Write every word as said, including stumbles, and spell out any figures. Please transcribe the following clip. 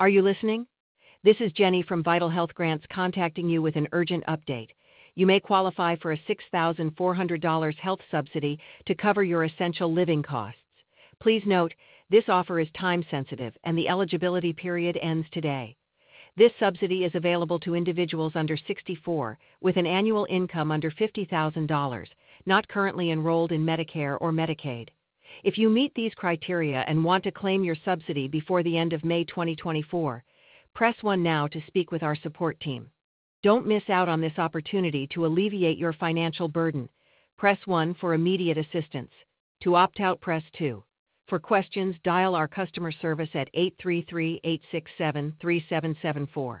Are you listening? This is Jenny from Vital Health Grants contacting you with an urgent update. You may qualify for a six thousand four hundred dollars health subsidy to cover your essential living costs. Please note, this offer is time-sensitive and the eligibility period ends today. This subsidy is available to individuals under sixty-four with an annual income under fifty thousand dollars, not currently enrolled in Medicare or Medicaid. If you meet these criteria and want to claim your subsidy before the end of May twenty twenty-four, press one now to speak with our support team. Don't miss out on this opportunity to alleviate your financial burden. Press one for immediate assistance. To opt out, press two. For questions, dial our customer service at eight three three, eight six seven, three seven seven four.